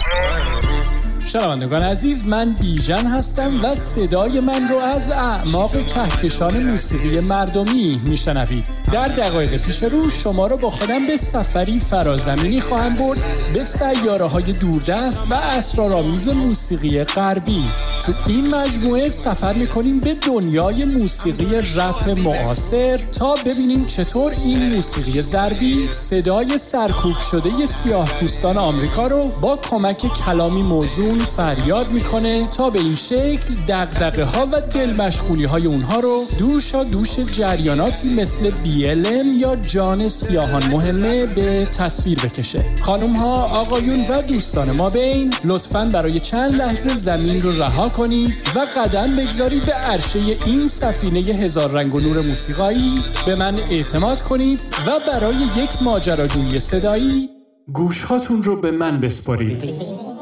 شنوندگان عزیز، من بیژن هستم و صدای من رو از اعماق کهکشان موسیقی مردمی میشنوید. در دقایق پیش رو شما رو با خودم به سفری فرازمینی خواهم برد به سیاره‌های دوردست و اسرارآمیز موسیقی غربی. تو این مجموعه سفر میکنیم به دنیای موسیقی رپ معاصر تا ببینیم چطور این موسیقی ضربی صدای سرکوب شده سیاه‌پوستان آمریکا رو با کمک کلامی موزون فریاد میکنه تا به این شکل دغدغه ها و دل مشغولی های اونها رو دوشا دوش جریاناتی مثل BLM یا جان سیاهان مهمه به تصویر بکشه. خانم ها، آقایون و دوستان ما بین، لطفاً برای چند لحظه زمین رو رها کنید و قدم بگذارید به عرشه این سفینه هزار رنگ و نور موسیقایی. به من اعتماد کنید و برای یک ماجراجویی صدایی گوشهاتون رو به من بسپارید.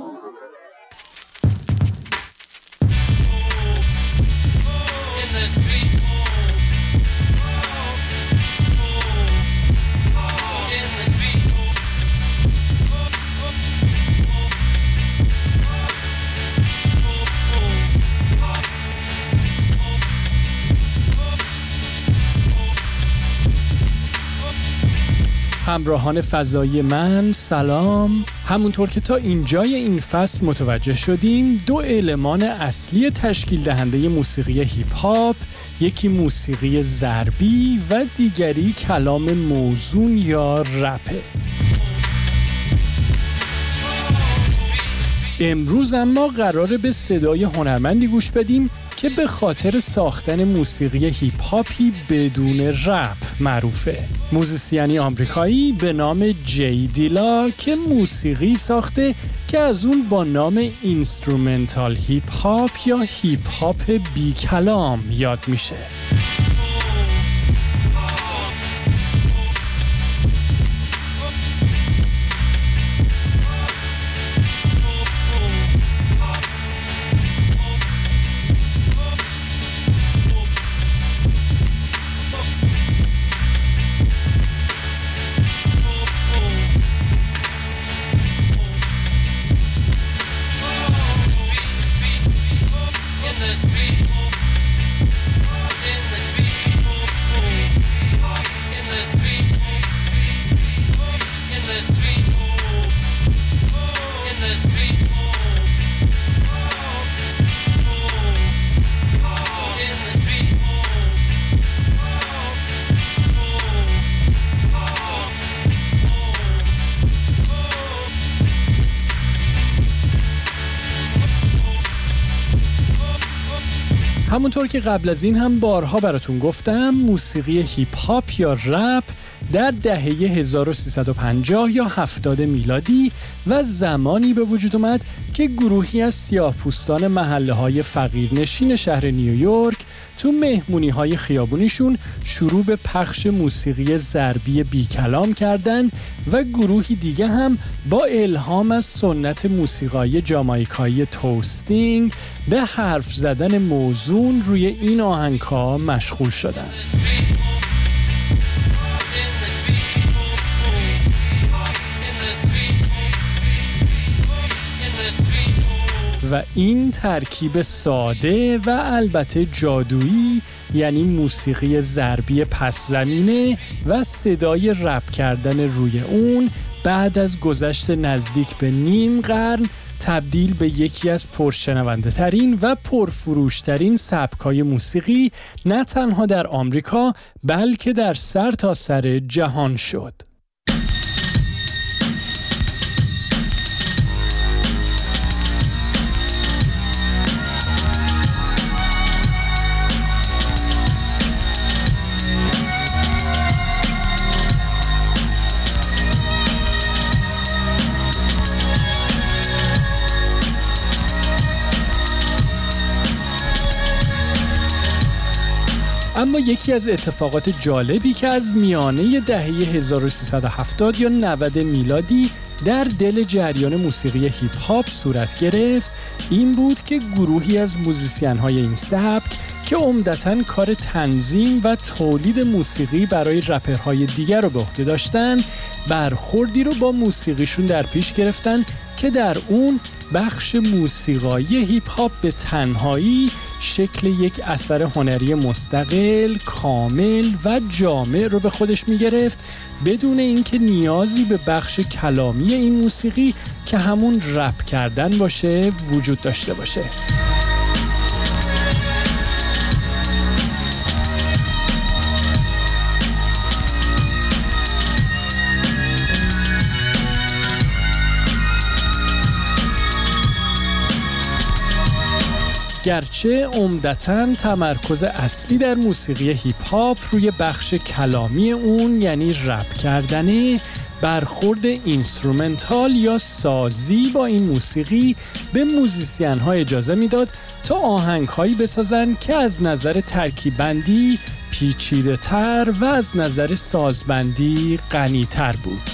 همراهان فضایی من سلام. همونطور که تا اینجای این فصل متوجه شدیم، دو المان اصلی تشکیل دهنده موسیقی هیپ هاپ، یکی موسیقی ضربی و دیگری کلام موزون یا رپه. امروز اما قراره به صدای هنرمندی گوش بدیم که به خاطر ساختن موسیقی هیپ هاپی بدون رپ معروفه. موزیسیانی آمریکایی به نام جی دیلا که موسیقی ساخته که از اون با نام اینسترومنتال هیپ هاپ یا هیپ هاپ بی کلام یاد میشه. همونطور که قبل از این هم بارها براتون گفتم، موسیقی هیپ هاپ یا رپ در دهه 1350 یا 70 میلادی و زمانی به وجود اومد که گروهی از سیاه‌پوستان محله‌های فقیرنشین شهر نیویورک تو مهمونی‌های خیابونیشون شروع به پخش موسیقی ضربی بی کلام کردن و گروهی دیگه هم با الهام از سنت موسیقایی جامائیکایی توستینگ به حرف زدن موزون روی این آهنگ‌ها مشغول شدن. و این ترکیب ساده و البته جادویی، یعنی موسیقی ضربی پس زمینه و صدای رپ کردن روی اون، بعد از گذشت نزدیک به نیم قرن تبدیل به یکی از پرشنونده ترین و پرفروشترین سبک‌های موسیقی نه تنها در آمریکا بلکه در سرتاسر جهان شد. اما یکی از اتفاقات جالبی که از میانه دهه 1370 یا 90 میلادی در دل جریان موسیقی هیپ هاپ صورت گرفت این بود که گروهی از موزیسین‌های این سبک که عمدتاً کار تنظیم و تولید موسیقی برای رپرهای دیگر رو به عهده داشتن، برخوردی رو با موسیقیشون در پیش گرفتن که در اون بخش موسیقایی هیپ هاپ به تنهایی شکل یک اثر هنری مستقل، کامل و جامع رو به خودش می گرفت، بدون اینکه نیازی به بخش کلامی این موسیقی که همون رپ کردن باشه وجود داشته باشه. گرچه عمدتاً تمرکز اصلی در موسیقی هیپ هاپ روی بخش کلامی اون یعنی رپ کردنه، برخورد اینسترومنتال یا سازی با این موسیقی به موزیسین ها اجازه میداد تا آهنگ هایی بسازن که از نظر ترکیب بندی پیچیده تر و از نظر سازبندی غنی تر بود.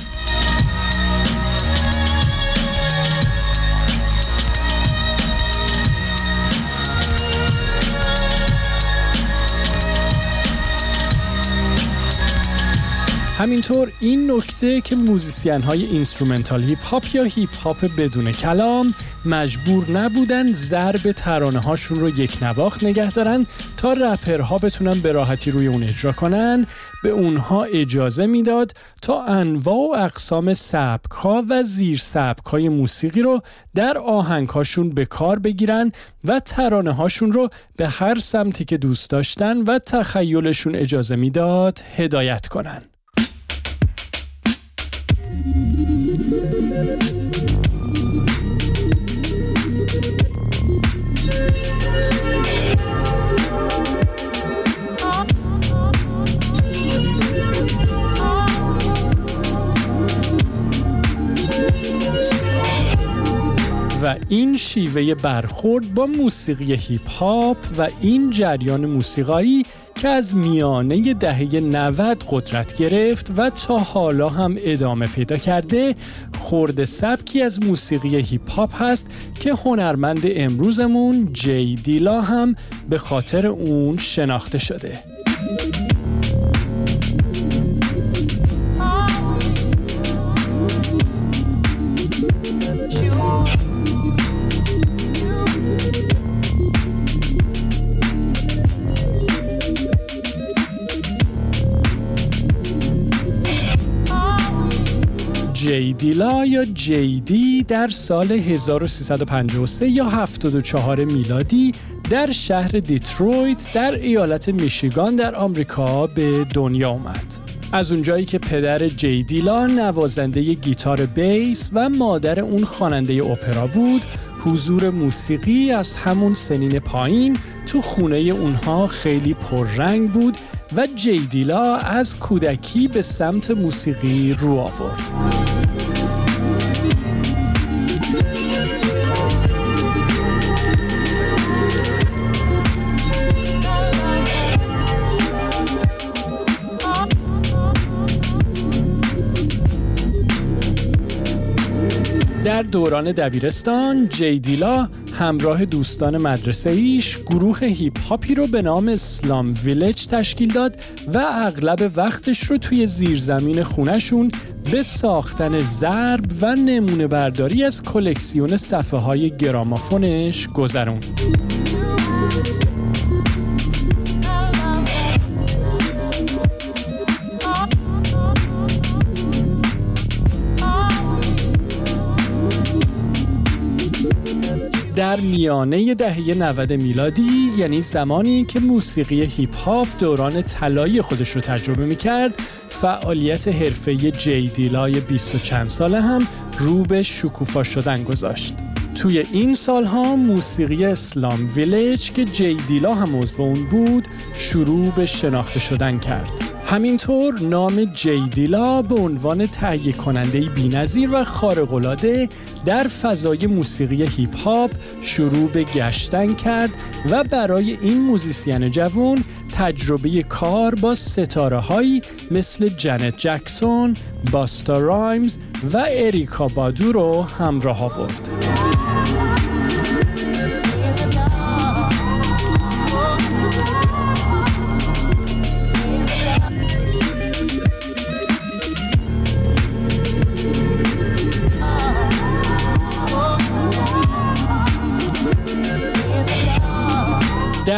همینطور این نکته که موزیسین های اینسترومنتال هیپ هاپ یا هیپ هاپ بدون کلام مجبور نبودن ضرب ترانه هاشون رو یک نواخت نگه دارن تا رپرها بتونن به راحتی روی اون اجرا کنن، به اونها اجازه میداد تا انواع و اقسام سبک ها و زیر سبک های موسیقی رو در آهنگ هاشون به کار بگیرن و ترانه هاشون رو به هر سمتی که دوست داشتن و تخیلشون اجازه میداد هدایت کنن. و این شیوه برخورد با موسیقی هیپ هاپ و این جریان موسیقایی که از میانه دهه 90 قدرت گرفت و تا حالا هم ادامه پیدا کرده، خرد سبکی از موسیقی هیپ هاپ هست که هنرمند امروزمون جی دیلا هم به خاطر اون شناخته شده. جی دیلا یا جی دی در سال 1353 یا 74 میلادی در شهر دیترویت در ایالت میشیگان در آمریکا به دنیا آمد. از اونجایی که پدر جی دیلا نوازنده گیتار بیس و مادر اون خواننده اپرا بود، حضور موسیقی از همون سنین پایین تو خونه اونها خیلی پررنگ بود و جی دیلا از کودکی به سمت موسیقی رو آورد. در دوران دبیرستان جی دیلا همراه دوستان مدرسه ایش گروه هیپ هاپی رو به نام اسلام ویلج تشکیل داد و اغلب وقتش رو توی زیرزمین خونهشون به ساختن ضرب و نمونه برداری از کلکسیون صفحه های گرامافونش گذروند. در میانه دهه 90 میلادی، یعنی زمانی که موسیقی هیپ هاپ دوران طلایی خودش رو تجربه می‌کرد، فعالیت حرفه‌ای جی دیلای 20 و چند ساله هم رو به شکوفا شدن گذاشت. توی این سالها موسیقی اسلام ویلج که جی دیلا هم عضو اون بود شروع به شناخته شدن کرد. همینطور نام جی دیلا به عنوان تهیه کننده بی‌نظیر و خارق‌العاده در فضای موسیقی هیپ هاپ شروع به گشتن کرد و برای این موزیسین جوان تجربه کار با ستاره‌هایی مثل جنت جکسون، باستا رایمز و اریکا بادو رو همراه آورد.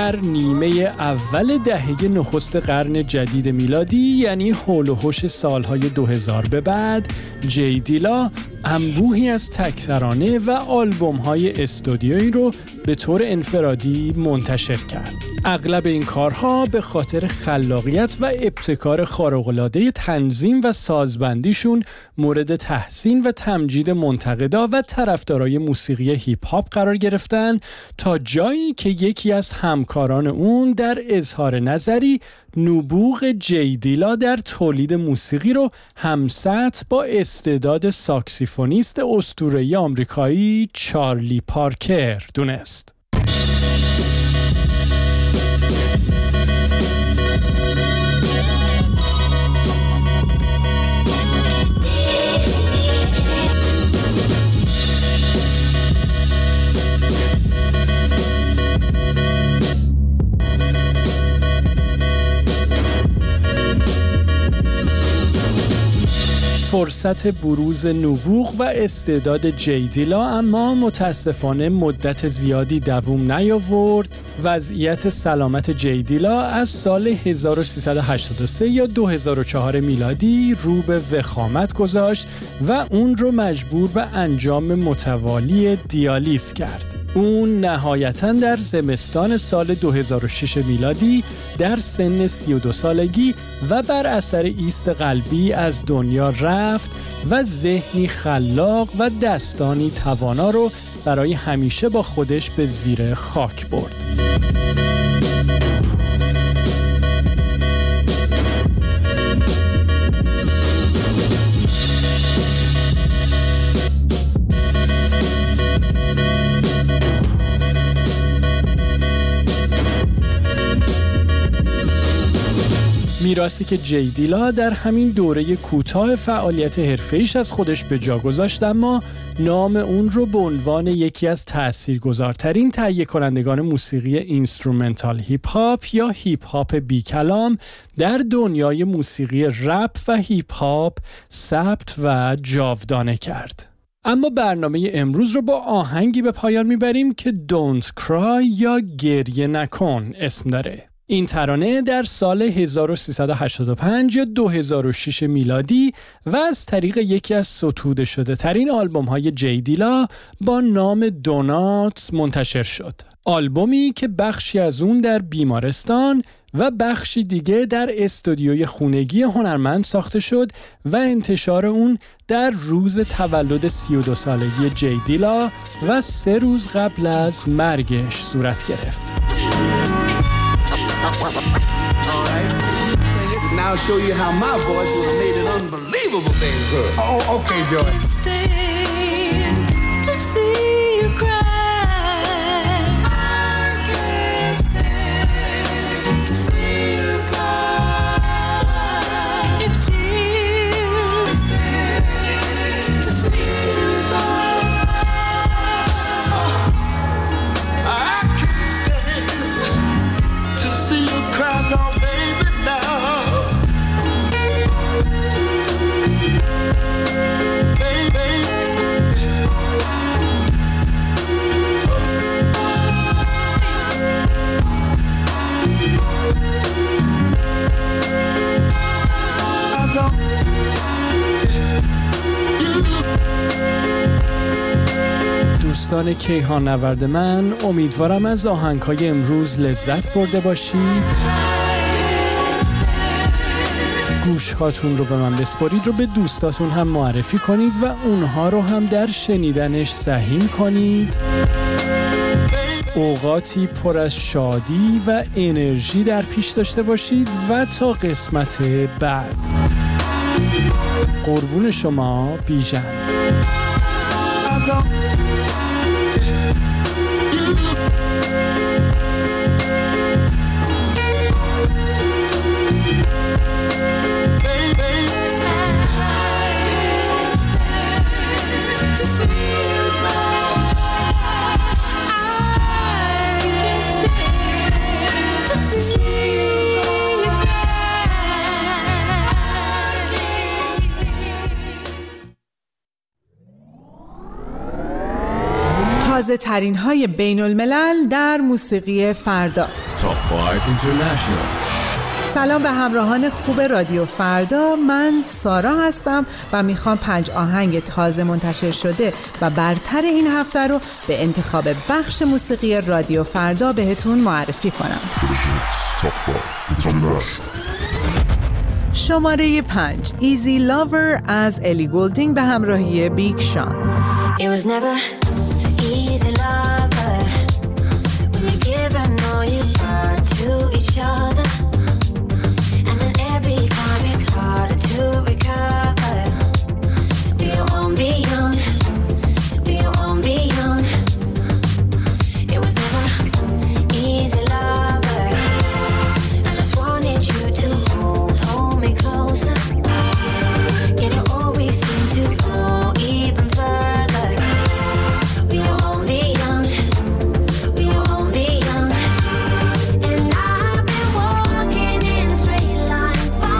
در نیمه اول دهه نخست قرن جدید میلادی، یعنی حول و حوش سالهای 2000 به بعد، جی دیلا انبوهی از تک‌ترانه و آلبوم‌های استودیویی رو به طور انفرادی منتشر کرد. اغلب این کارها به خاطر خلاقیت و ابتکار خارق‌العاده تنظیم و سازبندیشون مورد تحسین و تمجید منتقدا و طرفدارای موسیقی هیپ هاپ قرار گرفتن، تا جایی که یکی از همکاران اون در اظهار نظری نبوغ جی دیلا در تولید موسیقی رو همسط با استعداد ساکسیفونیست اسطوره‌ای آمریکایی چارلی پارکر دونست. فرصت بروز نبوغ و استعداد جی دیلا اما متاسفانه مدت زیادی دوام نیاورد. وضعیت سلامت جی دیلا از سال 1383 یا 2004 میلادی رو به وخامت گذاشت و اون رو مجبور به انجام متوالی دیالیز کرد. اون نهایتاً در زمستان سال 2006 میلادی در سن 32 سالگی و بر اثر ایست قلبی از دنیا رفت و ذهنی خلاق و دستانی توانا رو برای همیشه با خودش به زیر خاک برد. میراثی که جی دیلا در همین دوره کوتاه فعالیت حرفه‌ایش از خودش به جا گذاشت، اما نام اون رو به عنوان یکی از تاثیرگذارترین تهیه کنندگان موسیقی اینسترومنتال هیپ هاپ یا هیپ هاپ بی کلام در دنیای موسیقی رپ و هیپ هاپ ثبت و جاودانه کرد. اما برنامه امروز رو با آهنگی به پایان میبریم که Don't Cry یا گریه نکن اسم داره. این ترانه در سال 1385 یا 2006 میلادی و از طریق یکی از ستوده شده ترین آلبوم های جی دیلا با نام دوناتس منتشر شد. آلبومی که بخشی از اون در بیمارستان و بخشی دیگه در استودیوی خونگی هنرمند ساخته شد و انتشار اون در روز تولد 32 سالگی جی دیلا و 3 روز قبل از مرگش صورت گرفت. Now I'll show you how my voice would have made an unbelievable thing good. Oh, okay, Joy. Stand to see you cry. I can't stand to see you cry. If tears stand to see you cry. I can't stand to see you cry, no, baby, now. دوستان کیهان نورد من، امیدوارم از آهنگ‌های امروز لذت برده باشید. گوش‌هاتون رو به من بسپارید، رو به دوستاتون هم معرفی کنید و اونها رو هم در شنیدنش سهیم کنید. اوقاتی پر از شادی و انرژی در پیش داشته باشید و تا قسمت بعد قربون شما بیژن. تازه ترین های بین الملل در موسیقی فردا. Top 5 International. سلام به همراهان خوب رادیو فردا، من سارا هستم و میخوام 5 آهنگ تازه منتشر شده و برتر این هفته رو به انتخاب بخش موسیقی رادیو فردا بهتون معرفی کنم. شماره 5 Easy Lover از الی گولدینگ به همراهی بیگ شان. It was never easy lover when you give and all you got to each other. Every time it's harder to recover. We won't be young. We won't be young. It was never easy, lover. I just wanted you to hold me closer. Yet it always seemed to go even further. We won't be young. We won't be young. And I've been walking in a straight line.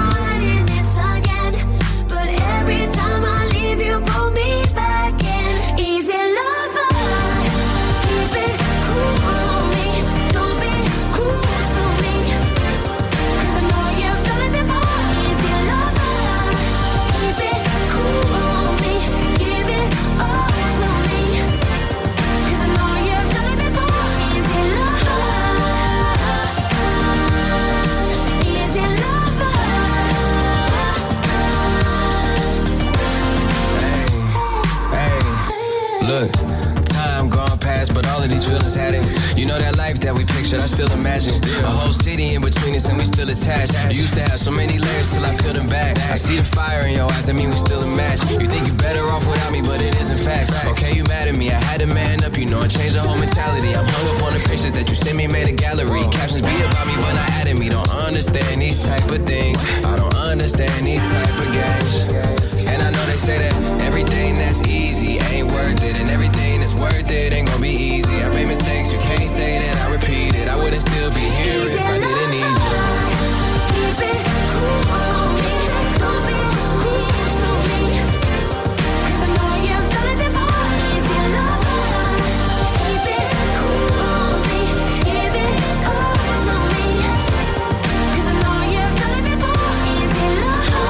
Look, time gone past, but all of these feelings had it. You know that life that we pictured, I still imagine. A whole city in between us and we still attached. You used to have so many layers till I peeled them back. I see the fire in your eyes, I mean we still a match. You think you're better off without me, but it isn't facts. Okay, you mad at me, I had to man up, you know, and change the whole mentality. I'm hung up on the pictures that you sent me, made a gallery. Captions be about me, but not at me. Don't understand these type of things. I don't understand these type of games. And I know they say that everything that's easy ain't worth it, and everything that's worth it ain't gonna be easy. I made mistakes, you can't say that I repeat it. I wouldn't still be here if I didn't need you. Keep it cool on me, don't be cool to me. 'Cause I know you've done it before. Easy lover, keep it cool on me, give it all to me. 'Cause I know you've done it before. Easy lover,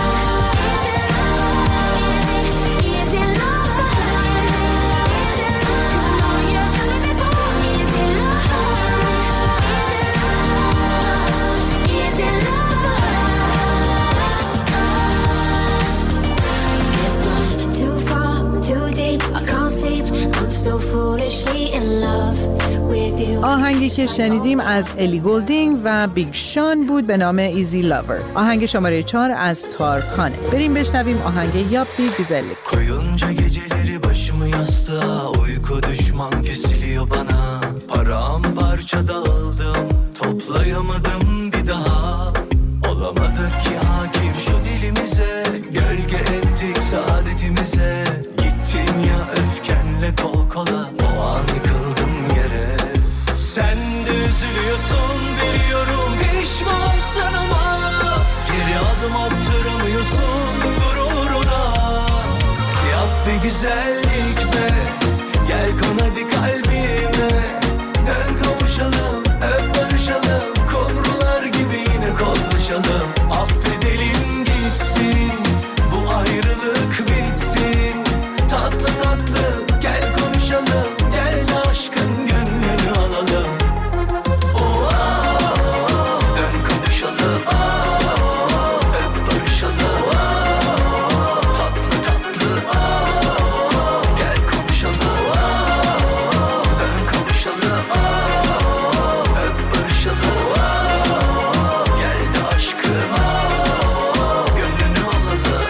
easy lover. 'Cause I know you've done it before. Easy lover, easy lover. It's gone too far, too deep. I can't sleep. I'm still foolishly in love with you. آهنگی که شنیدیم از الی گولدینگ و بیگ شان بود به نام ایزی لاور. آهنگ شماره 4 از تارکانه. بریم بشنویم آهنگ یاپی güzellik. Koyunca geceleri başımı yastığa, uyku düşman kesiliyor bana. Paramparça dağıldım, toplayamadım bir daha. Olamadık ki hakim şu dilimize, gölge ettik saadetimize. Gittin ya öfkenle kol kola, o an yıkıldım yere. Sen de üzülüyorsun biliyorum, pişmansın ama geri adım attıramıyorsun gururuna. Yap bir güzellik be, gel kon hadi kalbime. Dön kavuşalım, öp barışalım, kumrular gibi yine koklaşalım. Affedelim gitsin, bu ayrılık bitsin. Tatlı tatlı gel konuşalım, gel de aşkın gönlünü alalım. Dön kavuşalım, öp barışalım. Tatlı tatlı gel konuşalım. Dön kavuşalım, öp barışalım. Gel de aşkın gönlünü alalım.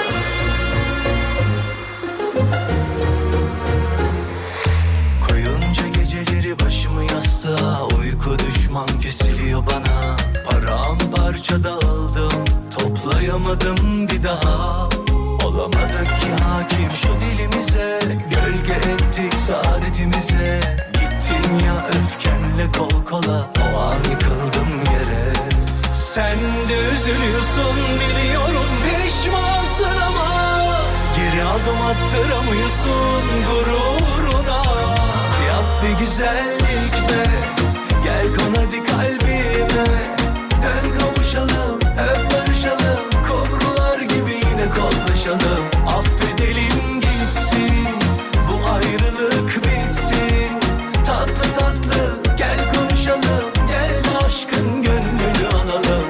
Koyunca geceleri başımı yastığa, uyku düşman kesiliyor bana. Paramparça dağıldım, toplayamadım bir daha. Olamadık ki hakim şu dilimize, gölge ettik saadetimize. Gittin ya öfkenle kol kola, o an yıkıldım yere. Sen de üzülüyorsun biliyorum, pişmansın ama geri adım attıramıyorsun gururuna. Yap bir güzellik be, gel kon hadi kalbime. yine. Dön kavuşalım, hep barışalım. Kumrular gibi yine koklaşalım. Affedelim gitsin, bu ayrılık bitsin. Tatlı tatlı gel konuşalım. Gel aşkın gönlünü alalım.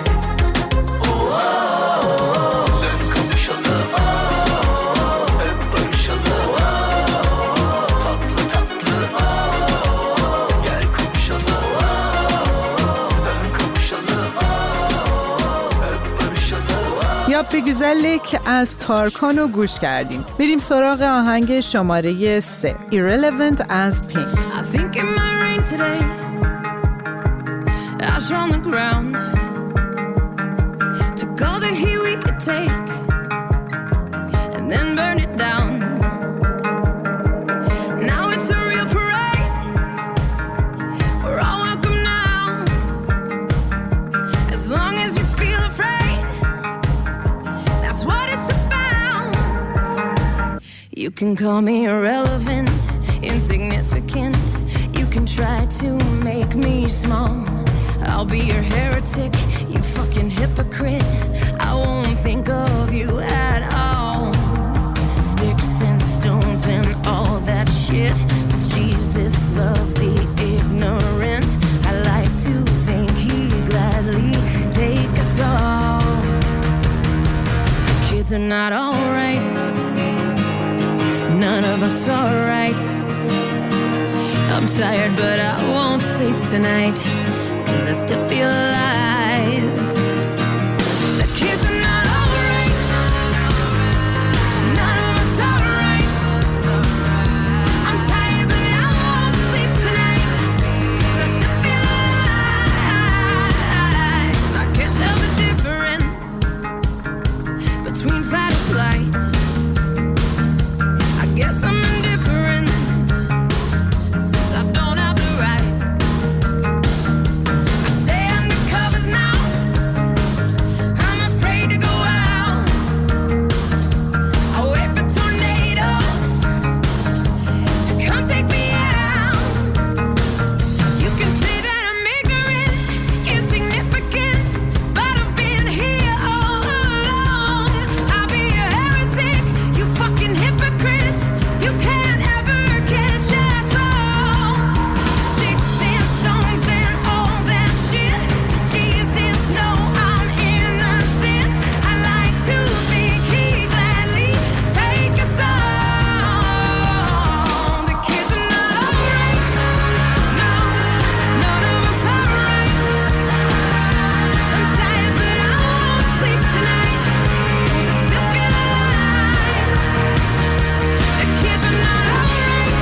Dön kavuşalım, hep barışalım. Tatlı tatlı gel konuşalım. Dön kavuşalım, hep barışalım. یا به güzellik از تارکان رو گوش کردیم. بریم سراغ آهنگ شماره 3 Irrelevant از پینک. I think it might rain today. Ash on the ground. Took all the heat we could take and then burn it down. Now it's a real parade. We're all welcome now. As long as you feel afraid, that's what it's about. You can call me irrelevant, insignificant. You can try to make me small. I'll be your heretic, you fucking hypocrite. I won't think of you at all. Sticks and stones and all that shit. Does Jesus love the ignorant? I like to think he'd gladly take us all. The kids are not alright. None of us are right. I'm tired but I won't sleep tonight, 'cause I still feel alive. The kids are not alright. None of us are right. I'm tired but I won't sleep tonight, 'cause I still feel alive. I can't tell the difference between fight or flight. I guess I'm indifferent since I don't have the right. I stay under covers now. I'm afraid to go out. I wait for tornadoes to come take me out. You can say that I'm ignorant, insignificant, but I've been here all along. I'll be a heretic, you fucking hypocrites. You can't ever catch us all. Sticks and stones and all that shit. Does Jesus know I'm innocent? I like to think he'd gladly take us all. The kids are not alright. No, none of us are right. I'm tired but I won't sleep tonight, 'cause I still feel alive. The kids are not alright.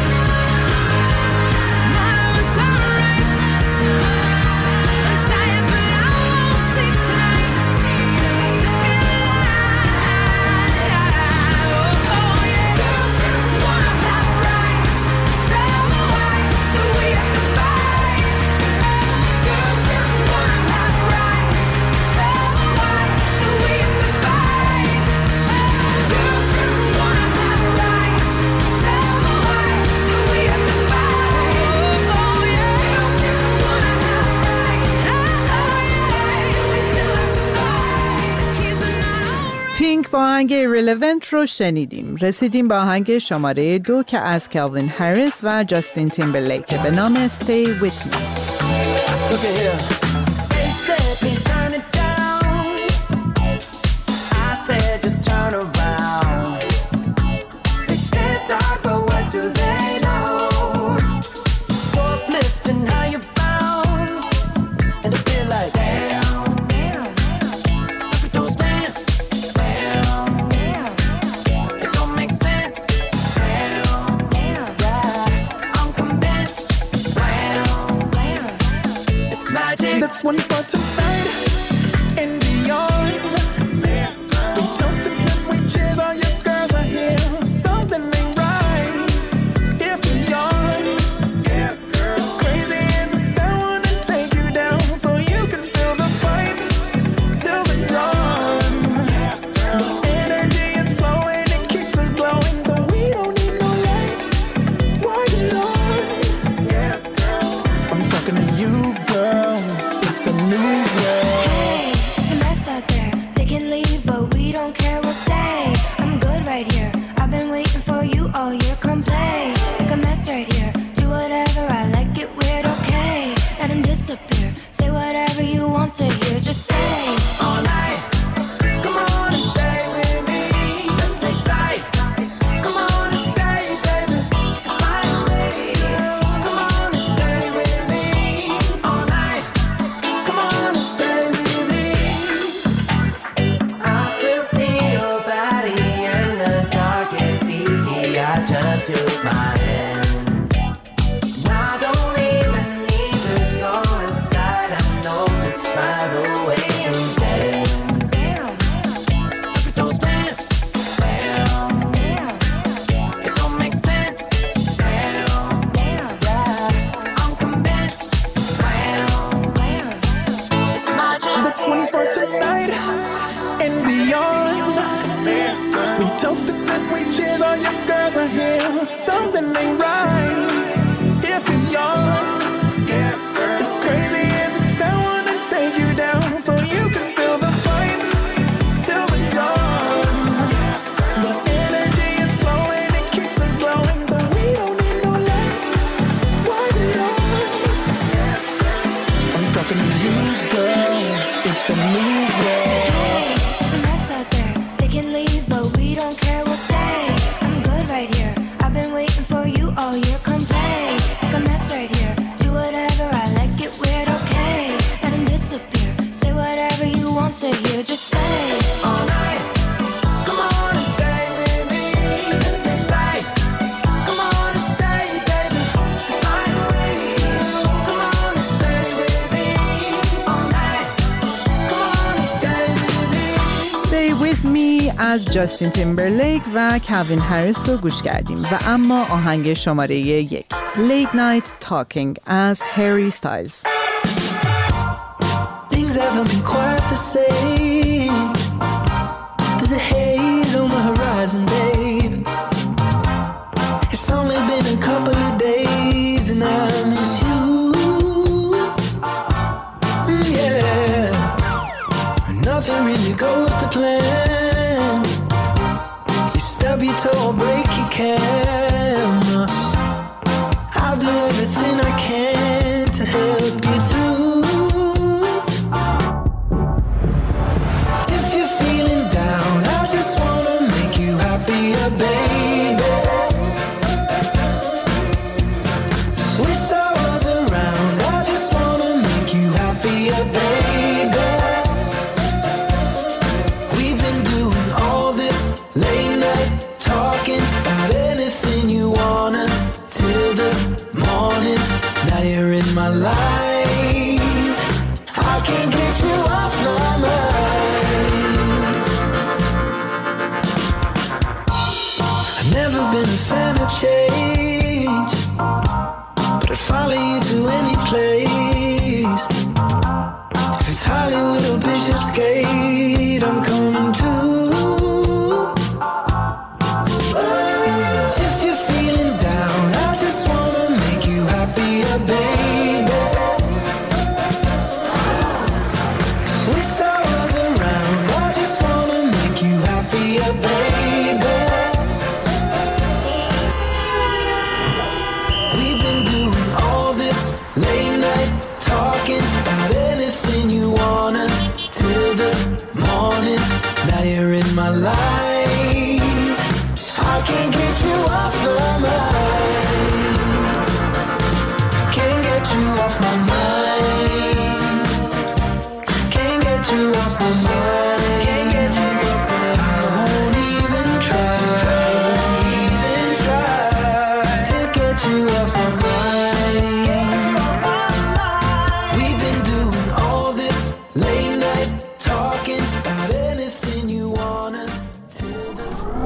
None of us are right. I'm tired but I won't sleep tonight, 'cause I still feel alive. Oh yeah. Girls just wanna have rights. So why do we have to fight? Girls just wanna have rights. So why do we have to fight? Girls just wanna have rights. So why do we have to fight? Oh yeah. Girls just wanna have rights. Oh yeah. We still have to fight. The kids are not alright. پینک با آهنگ Irrelevant رو شنیدیم. رسیدیم به آهنگ شماره 2 که از کلوین هریس و جاستین تیمبرلیک به نام Stay With Me. Look at here. They said please turn it down. I said just turn around. They said start, but what do they know? So uplifting how you bounce, and it feel like damn, damn. Look at those pants, damn, damn. It don't make sense, damn, damn. Yeah, I'm convinced, damn, damn. It's magic. That's when you start to fight and beyond. We toasted and we cheers, all your girls are here. Something ain't right if you're young. Yeah, girl. As crazy as it sound to take you down, so you can feel the fight till the dawn. Yeah, girl. The energy is flowing, it keeps us glowing, so we don't need no light. Why you long? Yeah, girl. I'm talking to you, girl. It's a new all year. Come play like a mess right here. Do whatever, I like it weird, okay. Let him disappear. Say whatever you want to hear. Just say All night, come on and stay with me. Let's take flight. Come on and stay, baby. Finally, come on and stay with me. All night, come on and stay with me. I still see your body in the dark. It's easy. I just use my hands. I don't even need to go inside. I know just by the way you dance. damn, Look at those pants. Damn. damn, It don't make sense. Damn. damn, Yeah. I'm convinced. Damn. damn. It's my jam. That's one for tonight and beyond. We toasted and we cheers, all your girls are here. Something ain't right if you're young. It's crazy as it sounds, wanna take you down so you can feel the fight till the dawn. The energy is flowing, it keeps us glowing, so we don't need no light. Why is it on? I'm talking to you, girl. It's a new world. It's a mess out there. They can leave, but we don't care. We'll stay. I'm good right here. I've been waiting for you all year. Come play like a mess right here. Do whatever, I like it weird, okay. Let him disappear. Say whatever you want to hear. Just say All night. Come on and stay with me. Let's take flight. Come on and stay, baby. Finally, come on and stay with me. All night. Come on and stay with me. Stay with me از جاستین تیمبرلیک و کوین هریس رو گوش کردیم و اما آهنگ شماره 1 Late Night Talking از هری ستایلز. Things haven't been quite the same. There's a haze on the horizon, babe. It's only been a couple of days and I miss you. Yeah. Nothing really goes to plan. You stub your toe or break your camera. I'll do everything I can to help you through. If you're feeling down, I just wanna make you happier, baby. Wish I was around, I just wanna make you happier, baby. We've been doing all this late night talking about anything you wanna till the morning. Now you're in my life. I can't get you off my mind. I've never been a fan of change, but I'd follow you to any place. If it's Hollywood or Bishopsgate, I'm coming too. If you're feeling down, I just wanna make you happier, baby. Wish I was around, I just wanna make you happier, baby. We've been doing all this late night talking about anything you wanna till the morning. Now you're in my life. I can't get you off my mind. Can't get you off my mind. Can't get you off my mind. Can't get you off my mind. I won't even try to get you off my mind. We've been doing all this late night talking about anything you wanna till the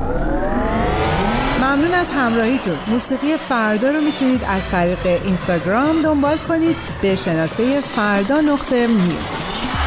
ممنون از همراهیتون. موسیقی فردا رو میتونید از طریق اینستاگرام دنبال کنید به شناسه فردا_میوزیک.